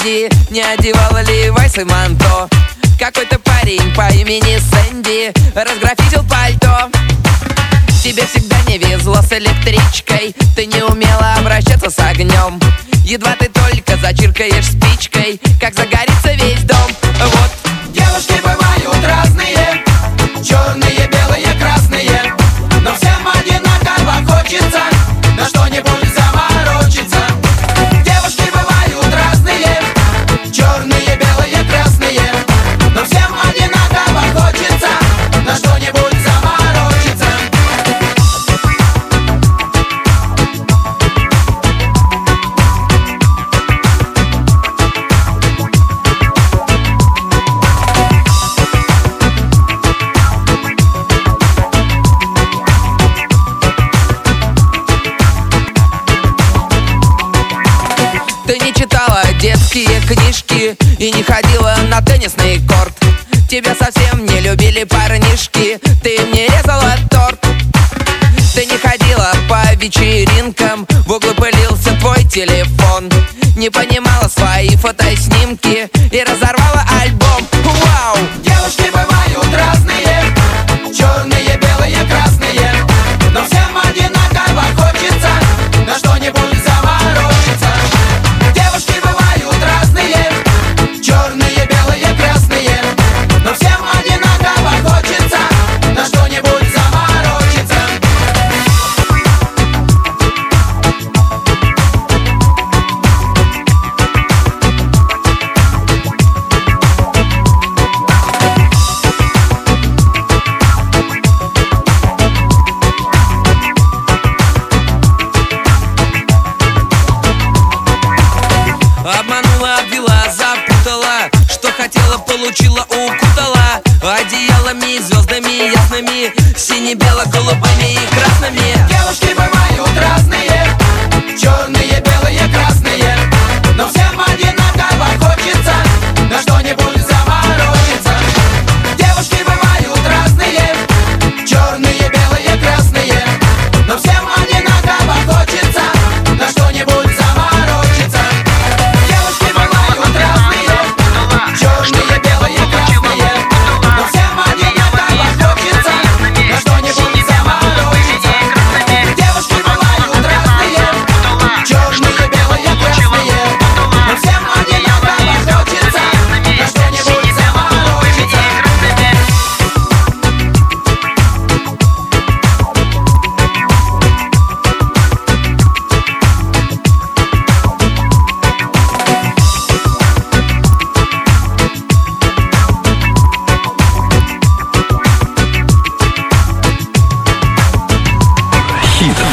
Энди, не одевала Левайс и манто. Какой-то парень по имени Сэнди разграфитил пальто. Тебе всегда не везло с электричкой, ты не умела обращаться с огнем. Едва ты только зачиркаешь спичкой, как загорится весь дом. Вот. Девушки бывают разные, черные, белые, красные, но всем одинаково хочется на что-нибудь заморочиться. Девушки бывают разные, черные, белые, красные, но всем одинаково хочется на что-нибудь заморочиться. Ты не читала детские книжки и не ходила на теннисный корт. Тебя совсем не любили парнишки, ты мне резала торт. Ты не ходила по вечеринкам, в углу пылился твой телефон. Не понимала свои фотоснимки и разорвала альбом. Вау! Девушки бывают разные, черные, белые, красные, но всем одинаково хочется на что-нибудь заморочиться. Девушки бывают разные, черные, белые, красные, но всем одинаково хочется на что-нибудь заморочиться. Обманула, обвела, запутала, что хотела, получила, укутала одеялами, звездами ясными, сине-бело-голубыми и красными.